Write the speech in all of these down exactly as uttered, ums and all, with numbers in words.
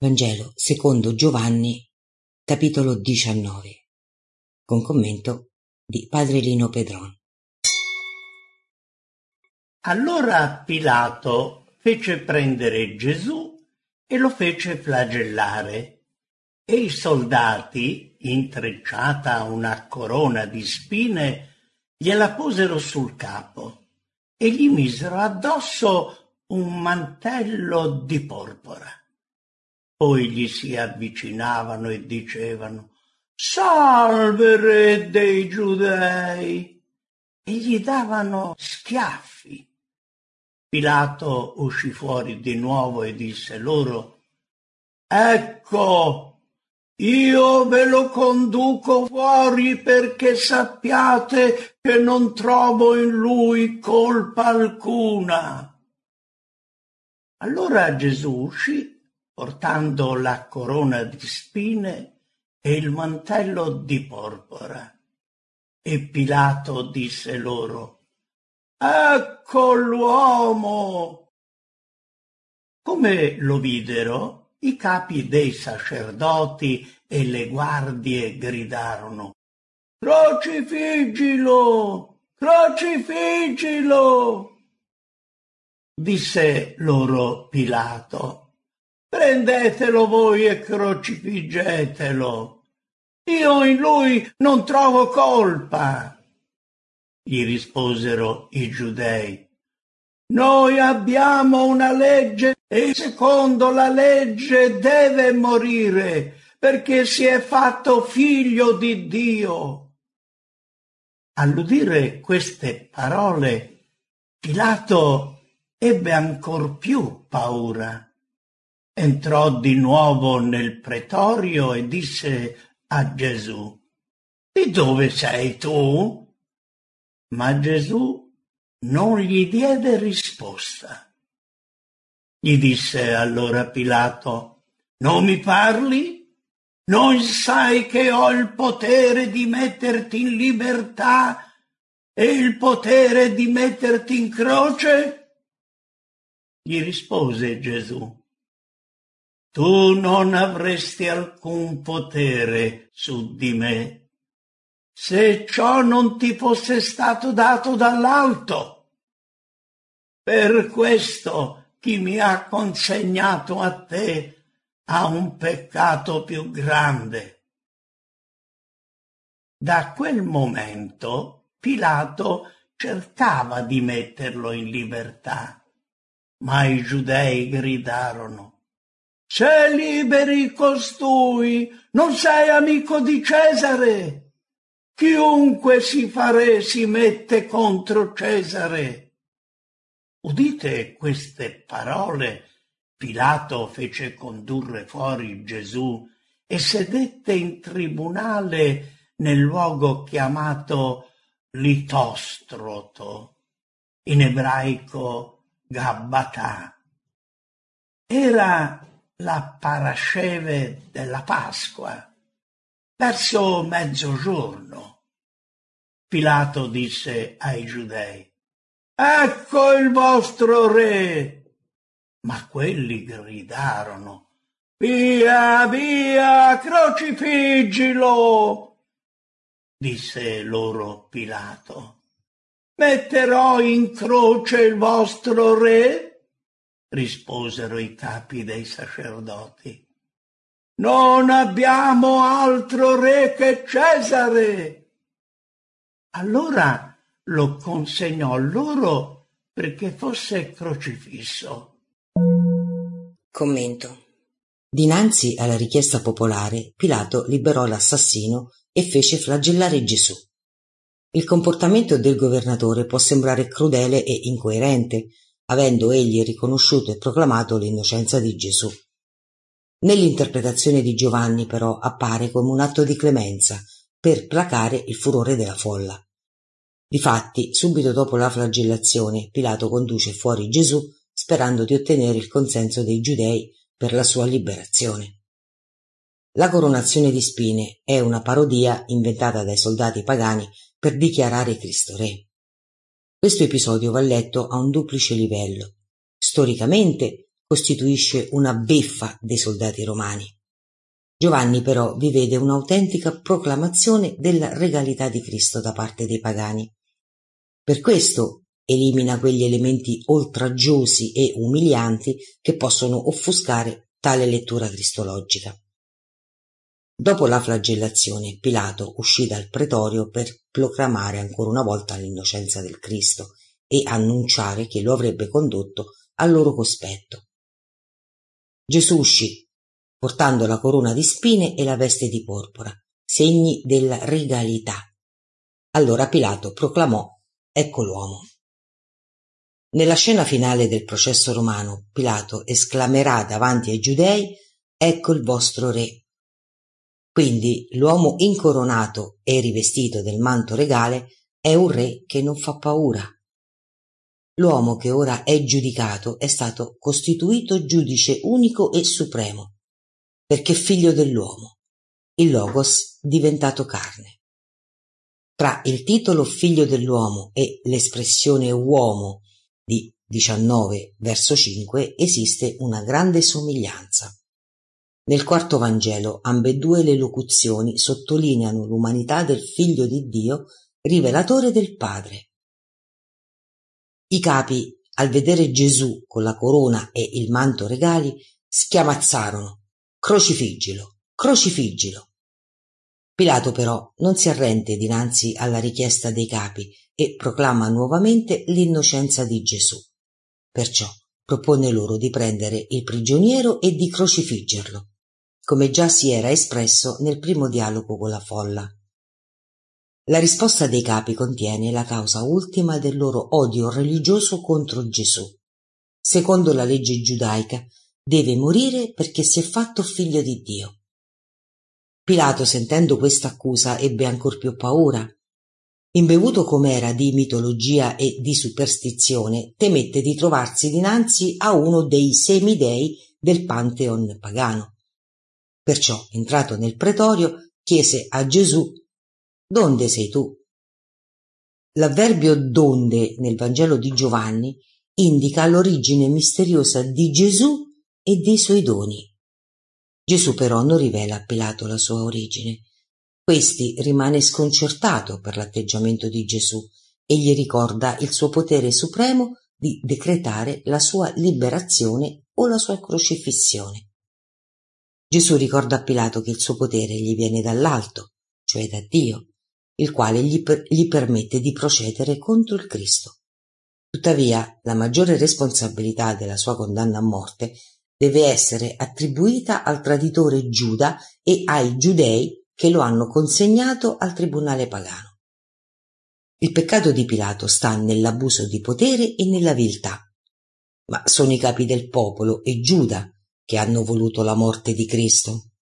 Vangelo secondo Giovanni, capitolo diciannove, con commento di Padre Lino Pedron. Allora Pilato fece prendere Gesù e lo fece flagellare, e i soldati, intrecciata una corona di spine, gliela posero sul capo e gli misero addosso un mantello di porpora. Poi gli si avvicinavano e dicevano: «Salve, re dei Giudei!» e gli davano schiaffi. Pilato uscì fuori di nuovo e disse loro: «Ecco, io ve lo conduco fuori perché sappiate che non trovo in lui colpa alcuna». Allora Gesù uscì portando la corona di spine e il mantello di porpora. E Pilato disse loro: «Ecco l'uomo!» Come lo videro, i capi dei sacerdoti e le guardie gridarono: «Crocifiggilo! Crocifiggilo!» Disse loro Pilato: «Prendetelo voi e crocifiggetelo. Io in lui non trovo colpa». Gli risposero i giudei: «Noi abbiamo una legge e secondo la legge deve morire perché si è fatto figlio di Dio». All'udire queste parole, Pilato ebbe ancor più paura. Entrò di nuovo nel pretorio e disse a Gesù: «Di dove sei tu?» Ma Gesù non gli diede risposta. Gli disse allora Pilato: «Non mi parli? Non sai che ho il potere di metterti in libertà e il potere di metterti in croce?» Gli rispose Gesù: «Tu non avresti alcun potere su di me, se ciò non ti fosse stato dato dall'alto. Per questo chi mi ha consegnato a te ha un peccato più grande». Da quel momento Pilato cercava di metterlo in libertà, ma i giudei gridarono: «Se liberi costui, non sei amico di Cesare. Chiunque si fa re si mette contro Cesare». Udite queste parole, Pilato fece condurre fuori Gesù e sedette in tribunale nel luogo chiamato Litostroto, in ebraico Gabbatà. Era la parasceve della Pasqua, verso mezzogiorno. Pilato disse ai giudei: «Ecco il vostro re!» Ma quelli gridarono: «Via, via, crocifiggilo!» Disse loro Pilato: «Metterò in croce il vostro re?» Risposero i capi dei sacerdoti: «Non abbiamo altro re che Cesare». Allora lo consegnò loro perché fosse crocifisso. Commento. Dinanzi alla richiesta popolare, Pilato liberò l'assassino e fece flagellare Gesù. Il comportamento del governatore può sembrare crudele e incoerente, avendo egli riconosciuto e proclamato l'innocenza di Gesù. Nell'interpretazione di Giovanni, però, appare come un atto di clemenza per placare il furore della folla. Difatti, subito dopo la flagellazione, Pilato conduce fuori Gesù sperando di ottenere il consenso dei giudei per la sua liberazione. La coronazione di spine è una parodia inventata dai soldati pagani per dichiarare Cristo re. Questo episodio va letto a un duplice livello: storicamente costituisce una beffa dei soldati romani. Giovanni però vi vede un'autentica proclamazione della regalità di Cristo da parte dei pagani. Per questo elimina quegli elementi oltraggiosi e umilianti che possono offuscare tale lettura cristologica. Dopo la flagellazione, Pilato uscì dal pretorio per proclamare ancora una volta l'innocenza del Cristo e annunciare che lo avrebbe condotto al loro cospetto. Gesù uscì, portando la corona di spine e la veste di porpora, segni della regalità. Allora Pilato proclamò: «Ecco l'uomo». Nella scena finale del processo romano, Pilato esclamerà davanti ai giudei: «Ecco il vostro re». Quindi l'uomo incoronato e rivestito del manto regale è un re che non fa paura. L'uomo che ora è giudicato è stato costituito giudice unico e supremo, perché figlio dell'uomo, il Logos diventato carne. Tra il titolo figlio dell'uomo e l'espressione uomo di diciannove verso cinque esiste una grande somiglianza. Nel quarto Vangelo ambedue le locuzioni sottolineano l'umanità del Figlio di Dio, rivelatore del Padre. I capi, al vedere Gesù con la corona e il manto regali, schiamazzarono: «Crocifiggilo, crocifiggilo!» Pilato però non si arrende dinanzi alla richiesta dei capi e proclama nuovamente l'innocenza di Gesù. Perciò propone loro di prendere il prigioniero e di crocifiggerlo, come già si era espresso nel primo dialogo con la folla. La risposta dei capi contiene la causa ultima del loro odio religioso contro Gesù. Secondo la legge giudaica, deve morire perché si è fatto figlio di Dio. Pilato, sentendo questa accusa, ebbe ancor più paura. Imbevuto com'era di mitologia e di superstizione, temette di trovarsi dinanzi a uno dei semidei del Pantheon pagano. Perciò, entrato nel pretorio, chiese a Gesù: «Donde sei tu?» L'avverbio «donde» nel Vangelo di Giovanni indica l'origine misteriosa di Gesù e dei suoi doni. Gesù però non rivela a Pilato la sua origine. Questi rimane sconcertato per l'atteggiamento di Gesù e gli ricorda il suo potere supremo di decretare la sua liberazione o la sua crocifissione. Gesù ricorda a Pilato che il suo potere gli viene dall'alto, cioè da Dio, il quale gli, per, gli permette di procedere contro il Cristo. Tuttavia, la maggiore responsabilità della sua condanna a morte deve essere attribuita al traditore Giuda e ai giudei che lo hanno consegnato al tribunale pagano. Il peccato di Pilato sta nell'abuso di potere e nella viltà, ma sono i capi del popolo e Giuda che hanno voluto la morte di Cristo.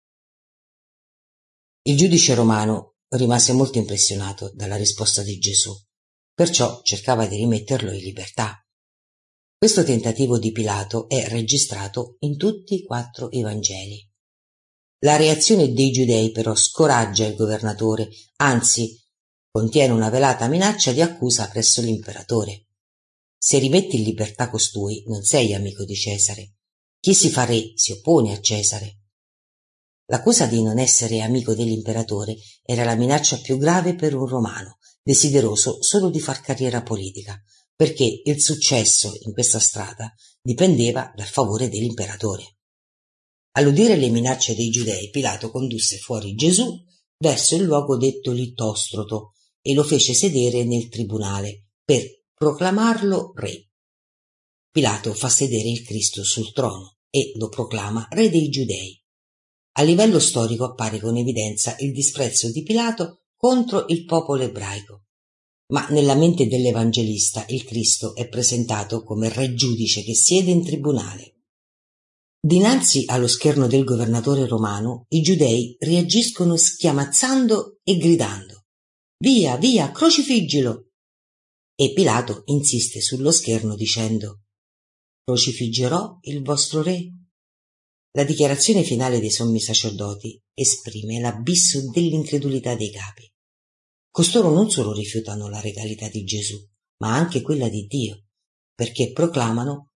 Il giudice romano rimase molto impressionato dalla risposta di Gesù, perciò cercava di rimetterlo in libertà. Questo tentativo di Pilato è registrato in tutti e quattro i Vangeli. La reazione dei giudei però scoraggia il governatore, anzi contiene una velata minaccia di accusa presso l'imperatore. Se rimetti in libertà costui, non sei amico di Cesare. Chi si fa re si oppone a Cesare. L'accusa di non essere amico dell'imperatore era la minaccia più grave per un romano, desideroso solo di far carriera politica, perché il successo in questa strada dipendeva dal favore dell'imperatore. All'udire le minacce dei giudei, Pilato condusse fuori Gesù verso il luogo detto Littostroto e lo fece sedere nel tribunale per proclamarlo re. Pilato fa sedere il Cristo sul trono e lo proclama re dei giudei. A livello storico appare con evidenza il disprezzo di Pilato contro il popolo ebraico, ma nella mente dell'Evangelista il Cristo è presentato come re giudice che siede in tribunale. Dinanzi allo scherno del governatore romano, i giudei reagiscono schiamazzando e gridando: «Via, via, crocifiggilo!» E Pilato insiste sullo scherno dicendo: «Crocifiggerò il vostro re?» La dichiarazione finale dei sommi sacerdoti esprime l'abisso dell'incredulità dei capi. Costoro non solo rifiutano la regalità di Gesù, ma anche quella di Dio, perché proclamano: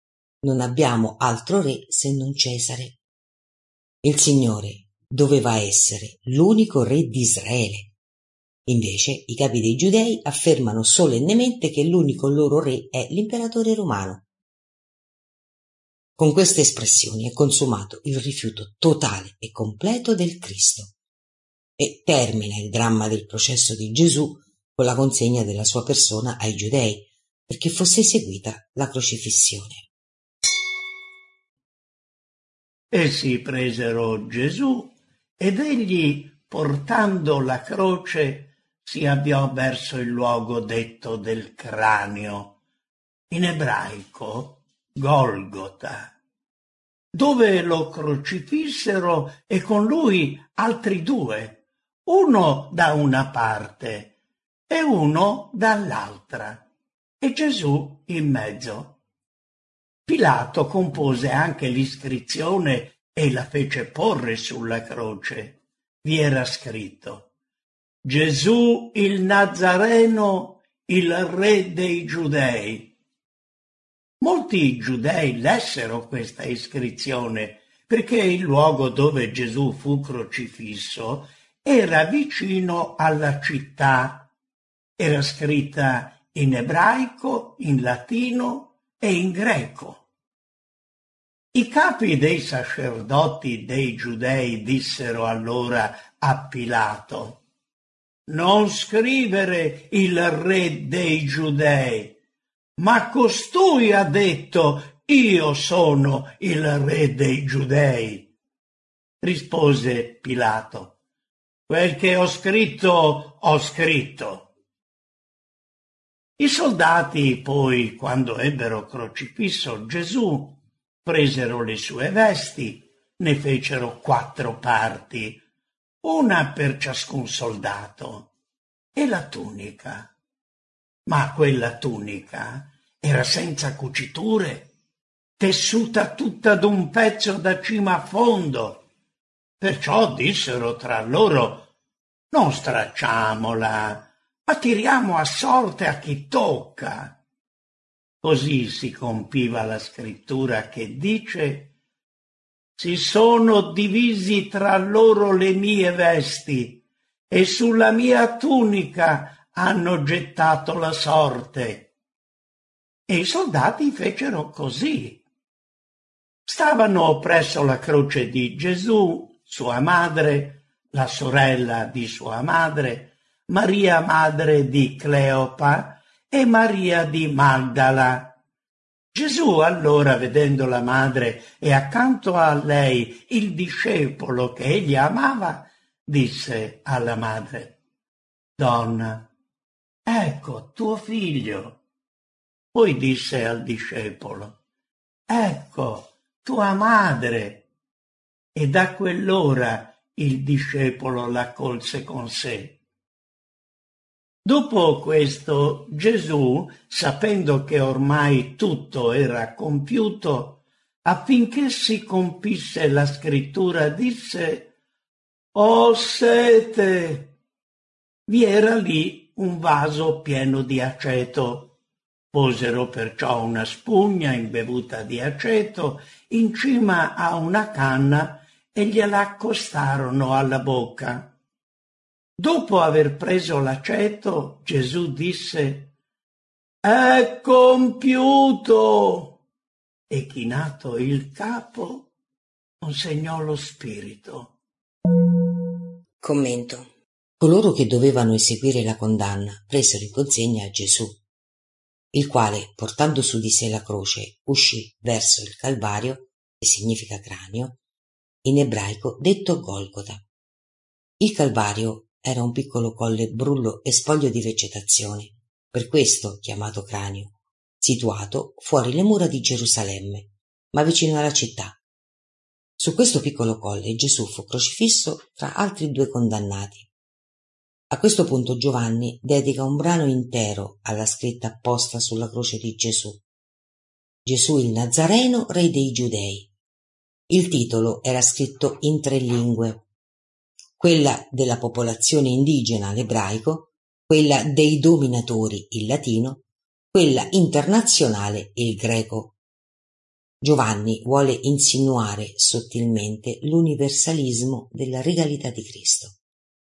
non abbiamo altro re se non Cesare. Il Signore doveva essere l'unico re di Israele. Invece i capi dei giudei affermano solennemente che l'unico loro re è l'imperatore romano. Con queste espressioni è consumato il rifiuto totale e completo del Cristo e termina il dramma del processo di Gesù con la consegna della sua persona ai giudei perché fosse eseguita la crocifissione. Essi presero Gesù ed egli, portando la croce, si avviò verso il luogo detto del cranio, in ebraico Golgota, dove lo crocifissero e con lui altri due, uno da una parte e uno dall'altra, e Gesù in mezzo. Pilato compose anche l'iscrizione e la fece porre sulla croce. Vi era scritto: Gesù il Nazareno, il re dei Giudei. Molti giudei lessero questa iscrizione perché il luogo dove Gesù fu crocifisso era vicino alla città. Era scritta in ebraico, in latino e in greco. I capi dei sacerdoti dei giudei dissero allora a Pilato: non scrivere il re dei giudei, ma costui ha detto: io sono il re dei giudei. Rispose Pilato: quel che ho scritto, ho scritto. I soldati poi, quando ebbero crocifisso Gesù, presero le sue vesti, ne fecero quattro parti, una per ciascun soldato, e la tunica. Ma quella tunica era senza cuciture, tessuta tutta d'un pezzo da cima a fondo. Perciò dissero tra loro: non stracciamola, ma tiriamo a sorte a chi tocca. Così si compiva la scrittura che dice: si sono divisi tra loro le mie vesti e sulla mia tunica hanno gettato la sorte. E i soldati fecero così. Stavano presso la croce di Gesù, sua madre, la sorella di sua madre, Maria madre di Cleopa e Maria di Magdala. Gesù allora, vedendo la madre e accanto a lei il discepolo che egli amava, disse alla madre: donna, ecco tuo figlio. Poi disse al discepolo: ecco tua madre. E da quell'ora il discepolo l'accolse con sé. Dopo questo, Gesù, sapendo che ormai tutto era compiuto, affinché si compisse la scrittura, disse: «Ho sete!» Vi era lì un vaso pieno di aceto. Posero perciò una spugna imbevuta di aceto in cima a una canna e gliela accostarono alla bocca. Dopo aver preso l'aceto, Gesù disse: «È compiuto!» E chinato il capo, consegnò lo spirito. Commento. Coloro che dovevano eseguire la condanna presero in consegna a Gesù, il quale, portando su di sé la croce, uscì verso il Calvario, che significa cranio, in ebraico detto Golgota. Il Calvario era un piccolo colle brullo e spoglio di vegetazione, per questo chiamato cranio, situato fuori le mura di Gerusalemme, ma vicino alla città. Su questo piccolo colle Gesù fu crocifisso tra altri due condannati. A questo punto Giovanni dedica un brano intero alla scritta apposta sulla croce di Gesù: Gesù il Nazareno, re dei Giudei. Il titolo era scritto in tre lingue: quella della popolazione indigena, l'ebraico, quella dei dominatori, il latino, quella internazionale, il greco. Giovanni vuole insinuare sottilmente l'universalismo della regalità di Cristo.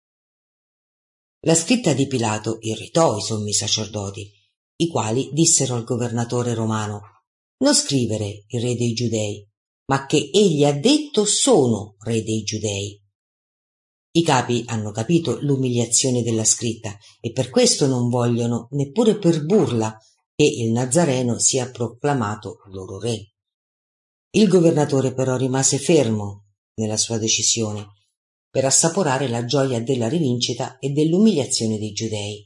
La scritta di Pilato irritò i sommi sacerdoti, i quali dissero al governatore romano: non scrivere il re dei Giudei, ma che egli ha detto sono re dei Giudei. I capi hanno capito l'umiliazione della scritta e per questo non vogliono, neppure per burla, che il Nazareno sia proclamato loro re. Il governatore però rimase fermo nella sua decisione per assaporare la gioia della rivincita e dell'umiliazione dei Giudei.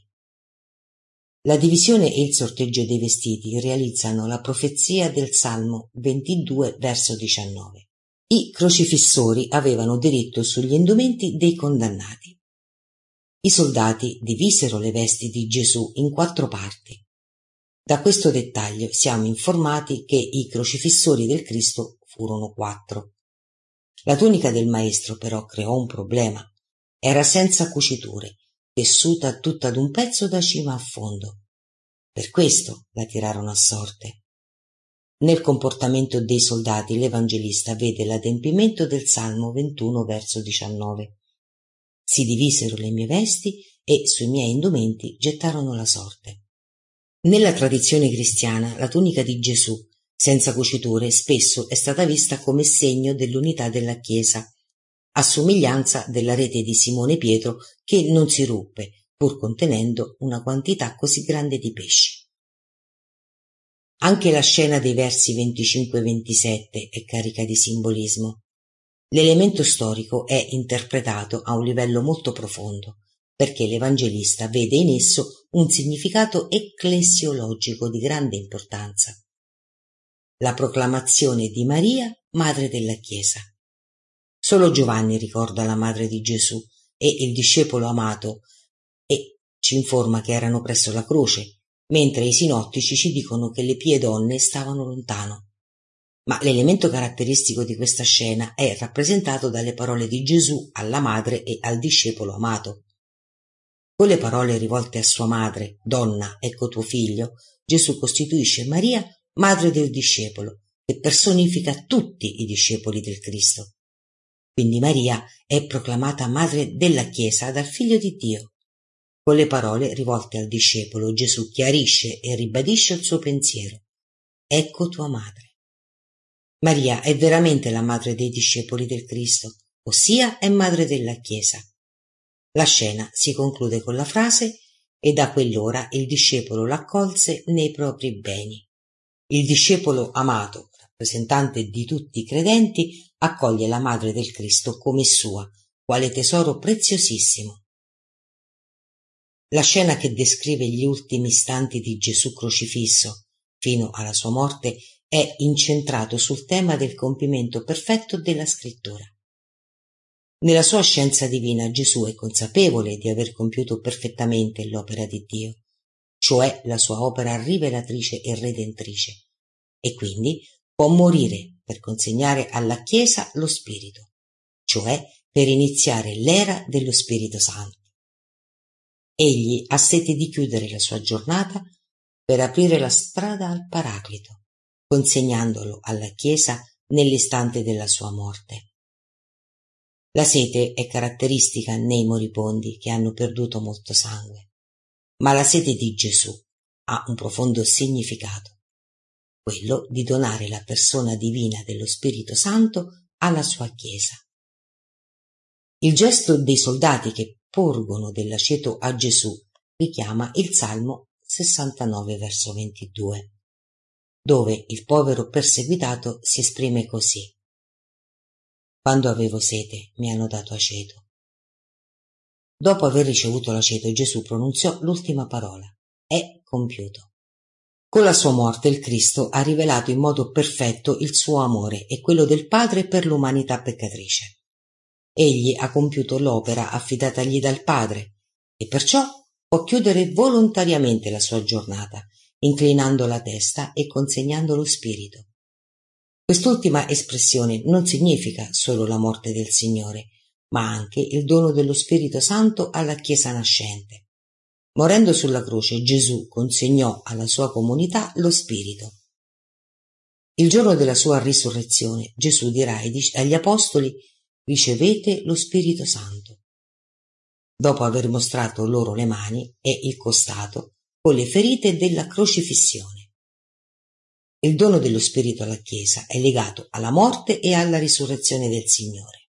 La divisione e il sorteggio dei vestiti realizzano la profezia del Salmo ventidue, verso diciannove. I crocifissori avevano diritto sugli indumenti dei condannati. I soldati divisero le vesti di Gesù in quattro parti. Da questo dettaglio siamo informati che i crocifissori del Cristo furono quattro. La tunica del maestro però creò un problema. Era senza cuciture, tessuta tutta ad un pezzo da cima a fondo. Per questo la tirarono a sorte. Nel comportamento dei soldati l'Evangelista vede l'adempimento del Salmo ventuno, verso diciannove. Si divisero le mie vesti e sui miei indumenti gettarono la sorte. Nella tradizione cristiana la tunica di Gesù, senza cuciture, spesso è stata vista come segno dell'unità della Chiesa, a somiglianza della rete di Simone Pietro che non si ruppe, pur contenendo una quantità così grande di pesci. Anche la scena dei versi venticinque e ventisette è carica di simbolismo. L'elemento storico è interpretato a un livello molto profondo, perché l'Evangelista vede in esso un significato ecclesiologico di grande importanza. La proclamazione di Maria, madre della Chiesa. Solo Giovanni ricorda la madre di Gesù e il discepolo amato e ci informa che erano presso la croce, mentre i sinottici ci dicono che le pie donne stavano lontano. Ma l'elemento caratteristico di questa scena è rappresentato dalle parole di Gesù alla madre e al discepolo amato. Con le parole rivolte a sua madre, donna, ecco tuo figlio, Gesù costituisce Maria madre del discepolo, che personifica tutti i discepoli del Cristo. Quindi Maria è proclamata madre della Chiesa dal Figlio di Dio. Con le parole rivolte al discepolo, Gesù chiarisce e ribadisce il suo pensiero. Ecco tua madre. Maria è veramente la madre dei discepoli del Cristo, ossia è madre della Chiesa. La scena si conclude con la frase: e da quell'ora il discepolo l'accolse nei propri beni. Il discepolo amato, rappresentante di tutti i credenti, accoglie la madre del Cristo come sua, quale tesoro preziosissimo. La scena che descrive gli ultimi istanti di Gesù crocifisso, fino alla sua morte, è incentrato sul tema del compimento perfetto della Scrittura. Nella sua scienza divina Gesù è consapevole di aver compiuto perfettamente l'opera di Dio, cioè la sua opera rivelatrice e redentrice, e quindi può morire per consegnare alla Chiesa lo Spirito, cioè per iniziare l'era dello Spirito Santo. Egli ha sete di chiudere la sua giornata per aprire la strada al Paraclito, consegnandolo alla Chiesa nell'istante della sua morte. La sete è caratteristica nei moribondi che hanno perduto molto sangue, ma la sete di Gesù ha un profondo significato, quello di donare la persona divina dello Spirito Santo alla sua Chiesa. Il gesto dei soldati che porgono dell'aceto a Gesù richiama il Salmo sessantanove, verso ventidue, dove il povero perseguitato si esprime così: quando avevo sete mi hanno dato aceto. Dopo aver ricevuto l'aceto, Gesù pronunziò l'ultima parola: è compiuto. Con la sua morte il Cristo ha rivelato in modo perfetto il suo amore e quello del Padre per l'umanità peccatrice. Egli ha compiuto l'opera affidatagli dal Padre e perciò può chiudere volontariamente la sua giornata, inclinando la testa e consegnando lo spirito. Quest'ultima espressione non significa solo la morte del Signore, ma anche il dono dello Spirito Santo alla Chiesa nascente. Morendo sulla croce, Gesù consegnò alla sua comunità lo Spirito. Il giorno della sua risurrezione Gesù dirà agli apostoli: ricevete lo Spirito Santo. Dopo aver mostrato loro le mani e il costato con le ferite della crocifissione. Il dono dello Spirito alla Chiesa è legato alla morte e alla risurrezione del Signore.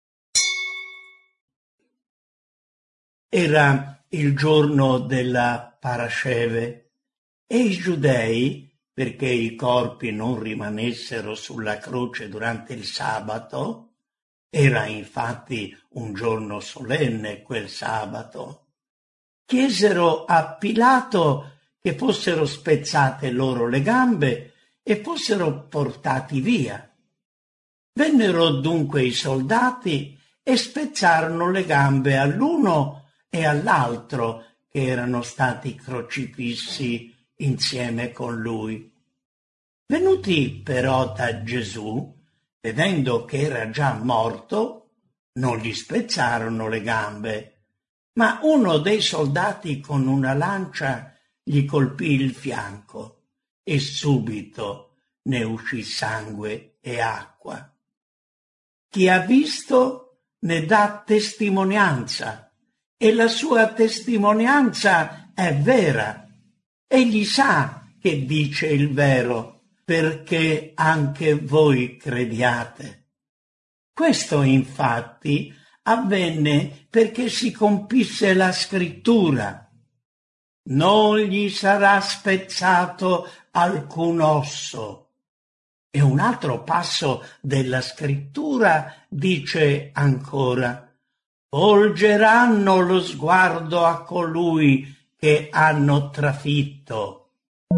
Era il giorno della Parasceve e i giudei, perché i corpi non rimanessero sulla croce durante il sabato, era infatti un giorno solenne quel sabato, chiesero a Pilato che fossero spezzate loro le gambe e fossero portati via. Vennero dunque i soldati e spezzarono le gambe all'uno e all'altro che erano stati crocifissi insieme con lui. Venuti però da Gesù, vedendo che era già morto, non gli spezzarono le gambe, ma uno dei soldati con una lancia gli colpì il fianco e subito ne uscì sangue e acqua. Chi ha visto ne dà testimonianza e la sua testimonianza è vera. Egli sa che dice il vero, perché anche voi crediate. Questo infatti avvenne perché si compisse la scrittura: non gli sarà spezzato alcun osso. E un altro passo della scrittura dice ancora: volgeranno lo sguardo a colui che hanno trafitto.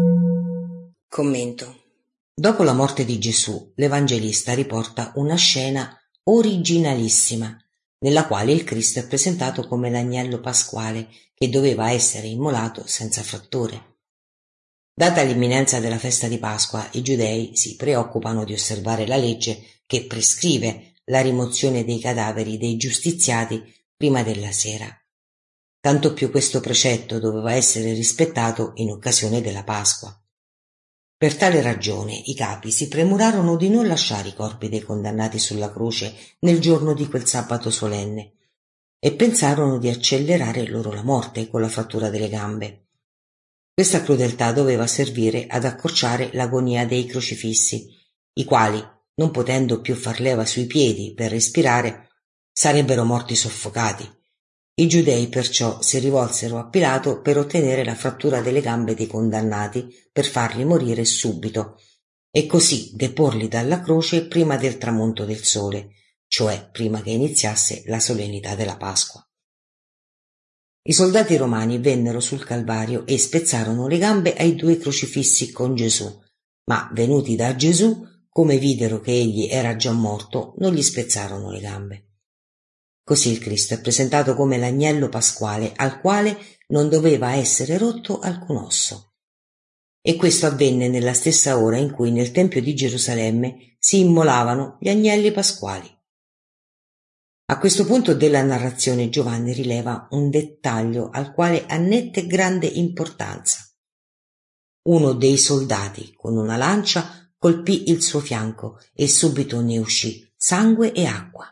Commento. Dopo la morte di Gesù, l'Evangelista riporta una scena originalissima, nella quale il Cristo è presentato come l'agnello pasquale che doveva essere immolato senza frattore. Data l'imminenza della festa di Pasqua, i giudei si preoccupano di osservare la legge che prescrive la rimozione dei cadaveri dei giustiziati prima della sera. Tanto più questo precetto doveva essere rispettato in occasione della Pasqua. Per tale ragione i capi si premurarono di non lasciare i corpi dei condannati sulla croce nel giorno di quel sabato solenne e pensarono di accelerare loro la morte con la frattura delle gambe. Questa crudeltà doveva servire ad accorciare l'agonia dei crocifissi, i quali, non potendo più far leva sui piedi per respirare, sarebbero morti soffocati. I giudei perciò si rivolsero a Pilato per ottenere la frattura delle gambe dei condannati per farli morire subito e così deporli dalla croce prima del tramonto del sole, cioè prima che iniziasse la solennità della Pasqua. I soldati romani vennero sul Calvario e spezzarono le gambe ai due crocifissi con Gesù, ma venuti da Gesù, come videro che egli era già morto, non gli spezzarono le gambe. Così il Cristo è presentato come l'agnello pasquale al quale non doveva essere rotto alcun osso. E questo avvenne nella stessa ora in cui nel Tempio di Gerusalemme si immolavano gli agnelli pasquali. A questo punto della narrazione Giovanni rileva un dettaglio al quale annette grande importanza. Uno dei soldati con una lancia colpì il suo fianco e subito ne uscì sangue e acqua.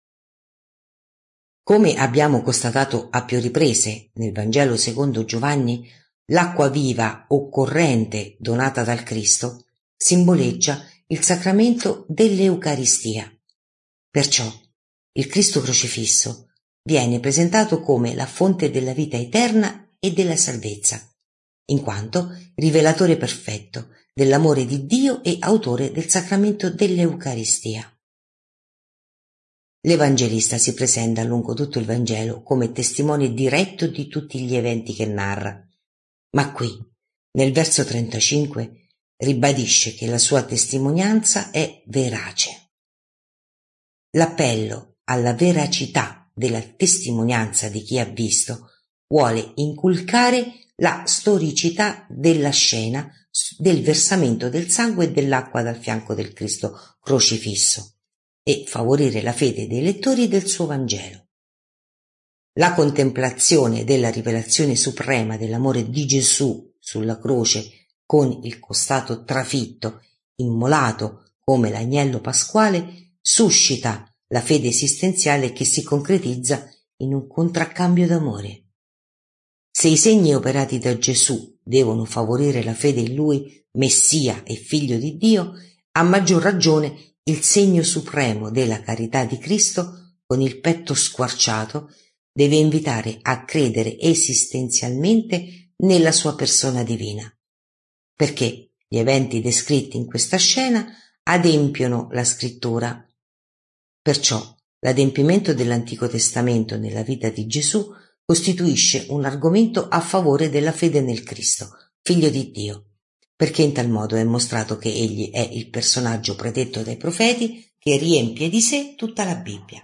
Come abbiamo constatato a più riprese nel Vangelo secondo Giovanni, l'acqua viva o corrente donata dal Cristo simboleggia il sacramento dell'Eucaristia. Perciò il Cristo crocifisso viene presentato come la fonte della vita eterna e della salvezza, in quanto rivelatore perfetto dell'amore di Dio e autore del sacramento dell'Eucaristia. L'Evangelista si presenta lungo tutto il Vangelo come testimone diretto di tutti gli eventi che narra, ma qui, nel verso trentacinque, ribadisce che la sua testimonianza è verace. L'appello alla veracità della testimonianza di chi ha visto vuole inculcare la storicità della scena del versamento del sangue e dell'acqua dal fianco del Cristo crocifisso e favorire la fede dei lettori del suo Vangelo. La contemplazione della rivelazione suprema dell'amore di Gesù sulla croce con il costato trafitto, immolato come l'agnello pasquale, suscita la fede esistenziale che si concretizza in un contraccambio d'amore. Se i segni operati da Gesù devono favorire la fede in Lui, Messia e Figlio di Dio, a maggior ragione il segno supremo della carità di Cristo, con il petto squarciato, deve invitare a credere esistenzialmente nella sua persona divina, perché gli eventi descritti in questa scena adempiono la scrittura. Perciò l'adempimento dell'Antico Testamento nella vita di Gesù costituisce un argomento a favore della fede nel Cristo, Figlio di Dio, perché in tal modo è mostrato che egli è il personaggio predetto dai profeti che riempie di sé tutta la Bibbia.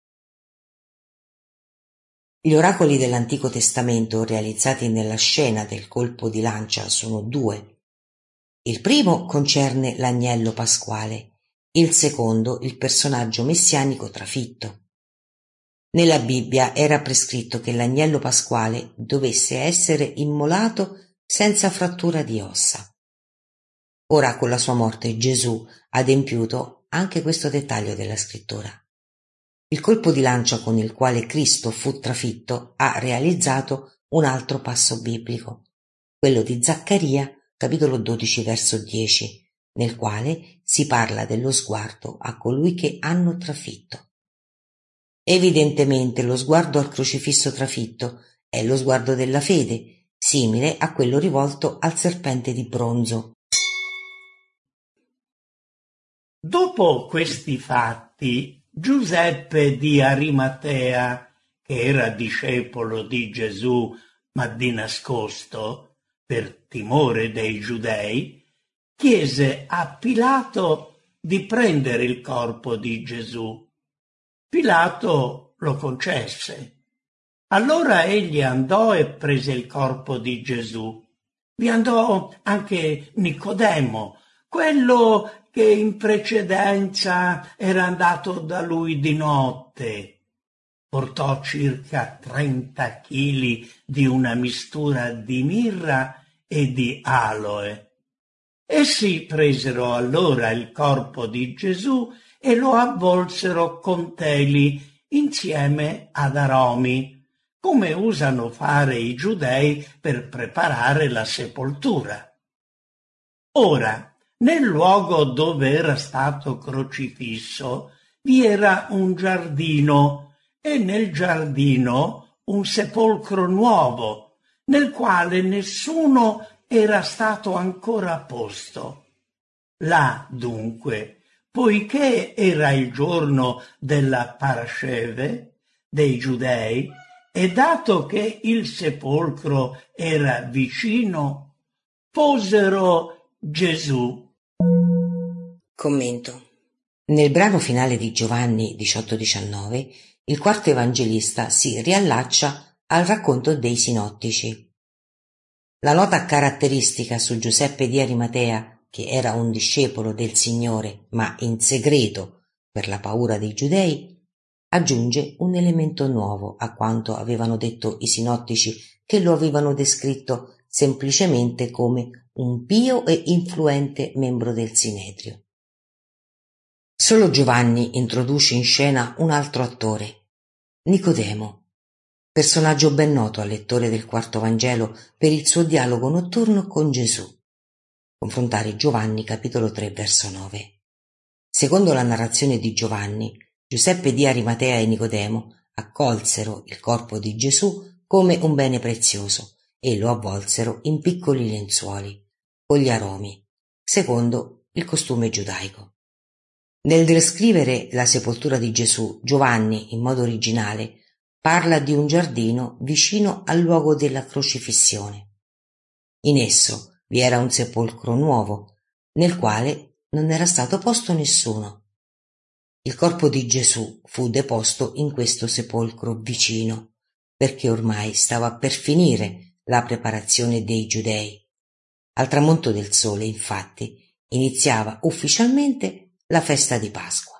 Gli oracoli dell'Antico Testamento realizzati nella scena del colpo di lancia sono due. Il primo concerne l'agnello pasquale, il secondo il personaggio messianico trafitto. Nella Bibbia era prescritto che l'agnello pasquale dovesse essere immolato senza frattura di ossa. Ora con la sua morte Gesù ha adempiuto anche questo dettaglio della scrittura. Il colpo di lancia con il quale Cristo fu trafitto ha realizzato un altro passo biblico, quello di Zaccaria, capitolo dodici, verso dieci, nel quale si parla dello sguardo a colui che hanno trafitto. Evidentemente lo sguardo al crocifisso trafitto è lo sguardo della fede, simile a quello rivolto al serpente di bronzo. Dopo questi fatti, Giuseppe di Arimatea, che era discepolo di Gesù ma di nascosto, per timore dei giudei, chiese a Pilato di prendere il corpo di Gesù. Pilato lo concesse. Allora egli andò e prese il corpo di Gesù. Vi andò anche Nicodemo, quello che in precedenza era andato da lui di notte. Portò circa trenta chili di una mistura di mirra e di aloe. Essi presero allora il corpo di Gesù e lo avvolsero con teli insieme ad aromi, come usano fare i giudei per preparare la sepoltura. Ora, nel luogo dove era stato crocifisso vi era un giardino e nel giardino un sepolcro nuovo, nel quale nessuno era stato ancora posto. Là, dunque, poiché era il giorno della Parasceve dei Giudei, e dato che il sepolcro era vicino, posero Gesù. Commento. Nel brano finale di Giovanni diciotto diciannove, il quarto evangelista si riallaccia al racconto dei sinottici. La nota caratteristica su Giuseppe di Arimatea, che era un discepolo del Signore, ma in segreto per la paura dei giudei, aggiunge un elemento nuovo a quanto avevano detto i sinottici, che lo avevano descritto semplicemente come un pio e influente membro del Sinedrio. Solo Giovanni introduce in scena un altro attore, Nicodemo, personaggio ben noto al lettore del quarto Vangelo per il suo dialogo notturno con Gesù. Confrontare Giovanni capitolo tre verso nove. Secondo la narrazione di Giovanni, Giuseppe di Arimatea e Nicodemo accolsero il corpo di Gesù come un bene prezioso e lo avvolsero in piccoli lenzuoli, con gli aromi, secondo il costume giudaico. Nel descrivere la sepoltura di Gesù, Giovanni, in modo originale, parla di un giardino vicino al luogo della crocifissione. In esso vi era un sepolcro nuovo, nel quale non era stato posto nessuno. Il corpo di Gesù fu deposto in questo sepolcro vicino, perché ormai stava per finire la preparazione dei giudei. Al tramonto del sole, infatti, iniziava ufficialmente la festa di Pasqua.